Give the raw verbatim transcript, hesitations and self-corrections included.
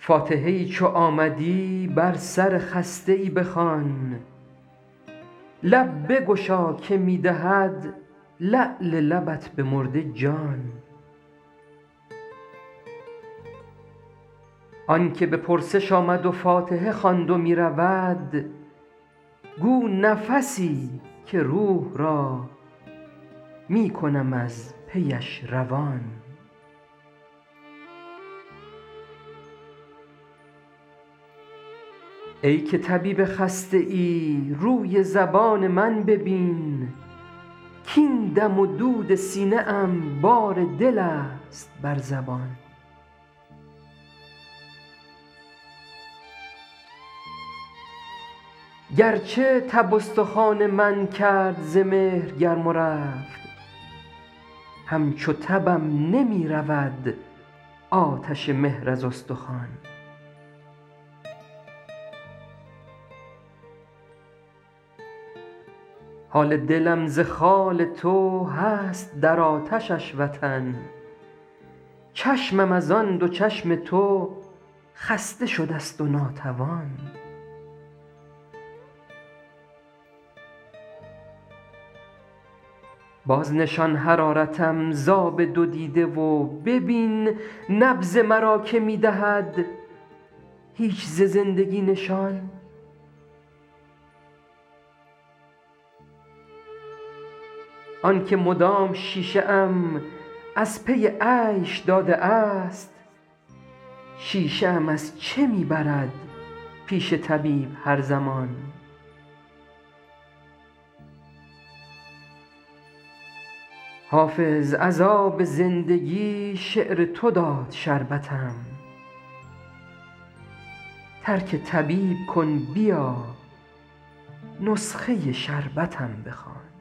فاتحه ای چو آمدی بر سر خسته ای بخوان، لب بگشا که می دهد لعل لبت به مرده جان. آن که به پرسش آمد و فاتحه خواند و می رود، گو نفسی که روح را می کنم از پیش روان. ای که طبیب خسته ای روی زبان من ببین، کاین دم و دود سینه ام بار دل است بر زبان. گرچه تب استخوان من کرد ز مهر گرم و رفت، همچو تبم نمی رود آتش مهر از استخوان. حال دلم ز خال تو هست در آتشش وطن، چشمم از آن دو چشم تو خسته شده ست و ناتوان. باز نشان حرارتم ز آب دو دیده و ببین نبض مرا که می دهد هیچ ز زندگی نشان. آن که مدام شیشه ام از پی عیش داده است، شیشه ام از چه می برد پیش طبیب هر زمان. حافظ از آب زندگی شعر تو داد شربتم، ترک طبیب کن بیا نسخه شربتم بخوان.